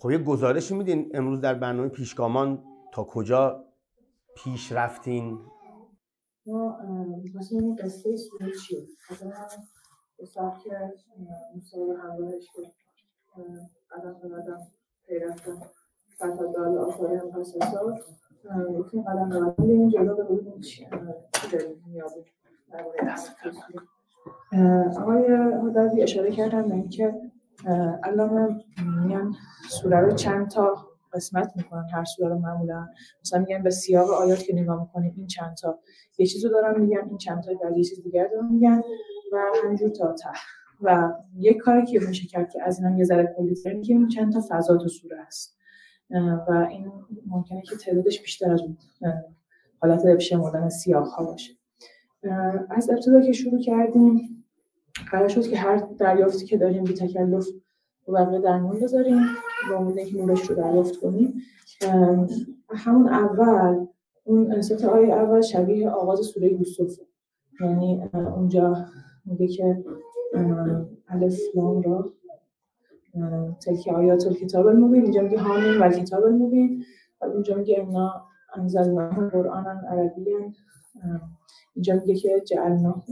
خب یه گزارشی میدین امروز در برنامه پیشگامان تا کجا پیش رفتین؟ ما مثلا این قصه سوری چیه؟ مثلا به سبک موسیقی همراهش که قدم به قدم پیرفتن فتادال آثار مقصصات یکی قدم به قدم بریم جلو به بودیم چی داریم میابیم در مورد عمل تصویر. آقای هدوی اشاره کردن به اینکه علامه میان سوره رو چند تا قسمت میکنن، هر سوره رو معمولا مثلا میگن به سیاق آیات که نگاه میکنیم این چند تا یه چیزو دارن میگن، این چند تا بعد یه چیز دیگه دارن میگن و همینجور تا ته. و یک کاری که میشه کرد که از اینم یه ذره کلی‌تر که این چند تا فضا تو سوره هست و این ممکنه که تعدادش بیشتر از اون حالت بشه مدن سیاق ها باشه. از ابتدا که شروع کردیم قرار شد که هر دریافتی که داریم بی تکلف و بقیه در میون بذاریم با امید اینکه نورش رو دریافت کنیم. همون اول اون ست آیه اول شبیه آغاز سوره یوسف، یعنی اونجا میگه که الف لام را تلک آیات الکتاب المبین، اینجا میگه حامیم و کتاب المبین، و اونجا میگه انا انزلناه قرآنا عربیا، اینجا میگه که جعلناه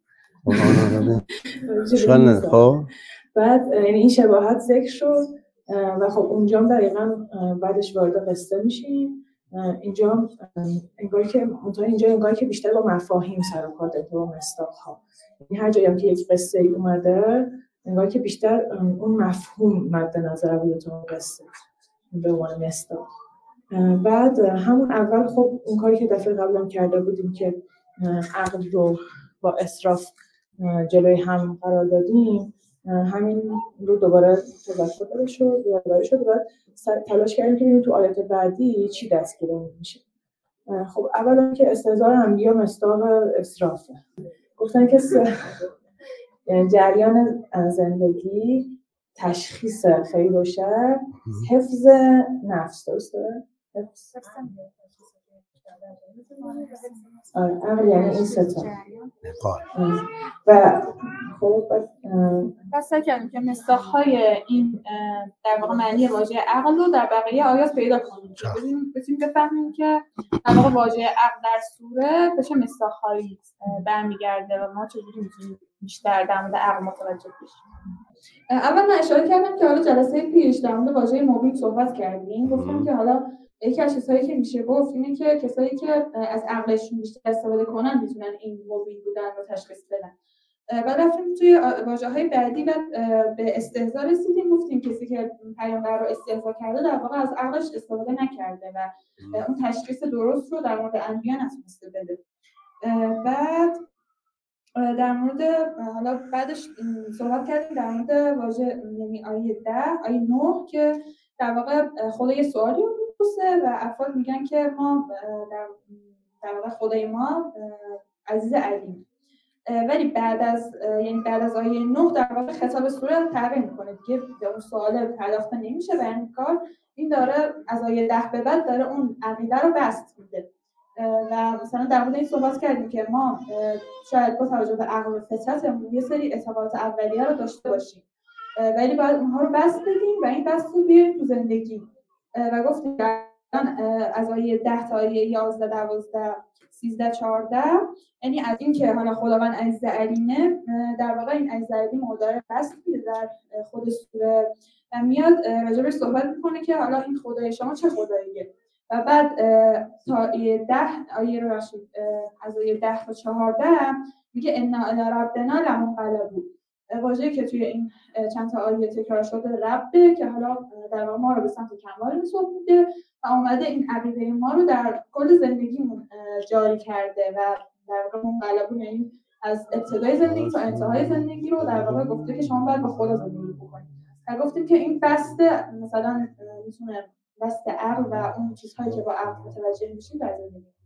خب بعد یعنی این شباهت ذکر شد و خب اونجا دقیقاً بعدش وارد قصه میشیم. اینجا انگار که بیشتر با مفاهیم سر و کار داره، با مصداق‌ها. یعنی هر جایی که یک قصه اومده انگار که بیشتر اون مفهوم مد نظر بود تو قصه به عنوان مصداق. بعد همون اول خب اون کاری که دفعه قبلم کرده بودیم که عقل رو با اسراف جلوی هم قرار دادیم، همین رو دوباره تذکر شد یادآوری شد و تلاش کردیم که ببینیم تو آیات بعدی چی دستگیرمون میشه. خب اولا که استحضار انبیا مصداق اسرافه. گفتن که جریان زندگی، تشخیص خیر و شر، حفظ نفس، درسته؟ حفظ عقل یعنی این ستا و خب پس کردیم که مصداق‌های این در واقع معنی واژه عقل رو در بقیه آیات پیدا کنیم. بتونیم بفهمیم که در واقع واژه عقل در سوره به چه مصداق‌هایی برمیگرده و ما چجوری میتونیم بیشتر در مورد عقل متوجه بشیم. اول من اشاره کردم که حالا جلسه پیش در مورد واژه موبیل صحبت کردیم، گفتم که حالا یکی از چیزهایی که میشه گفت اینه که کسایی که از عقلشون بیشتر استفاده کنن میتونن این موبیل بودن رو تشخیص بدن. بعد رفتیم توی واژه‌های بعدی و به استهزا رسیدیم، گفتیم کسی که پیامبر رو استهزا کرده در واقع از عقلش استفاده نکرده و اون تشخیص درست رو در مورد انبیا نتونسته بده. بعد در مورد حالا بعدش صحبت کردیم در مورد واژه یعنی آیه 10 آیه 9 که در واقع خدا یه سوالی رو میپرسه و افراد میگن که ما در واقع خدای ما عزیز علیم، ولی بعد از آیه 9 در واقع خطاب سوره رو تغییر میکنه، دیگه به اون سوال پرداخته نمیشه و این کار این داره از آیه 10 به بعد داره اون عقیده رو بسط میده و مثلا در مورد این صحبت کردیم که ما شاید با توجه به عقل و فطرتمون یه سری اعتقادات اولیه رو داشته باشیم ولی باید اونها رو بسط بدیم و این بسط رو بیاریم تو زندگی و گفتیم از آیه 10 تا آیه 11 12 13 14 یعنی از این که حالا خداوند عزیز علیمه در واقع این عزیز علیم رو داره بسط میده در خود سوره و میاد راجبش صحبت میکنه که حالا این خدای شما چه خداییه و بعد تا آیه 10 آیه رو از آیه 10 تا 14 میگه انا الی ربنا لمنقلبون، واژه‌ای که توی این چند تا آیه تکرار شده ربه که حالا در واقع ما رو به سمت کمال رسول میده و اومده این عقیده ما رو در کل زندگیمون جاری کرده و در واقع منقلبون یعنی از ابتدای زندگی تا انتهای زندگی رو در واقع گفته که شما باید با خدا زندگی بکنید و گفتیم که این بسته مثلا میتونه بسته عقل و اون چیزهایی که با عقل متوجه میشیم در زندگی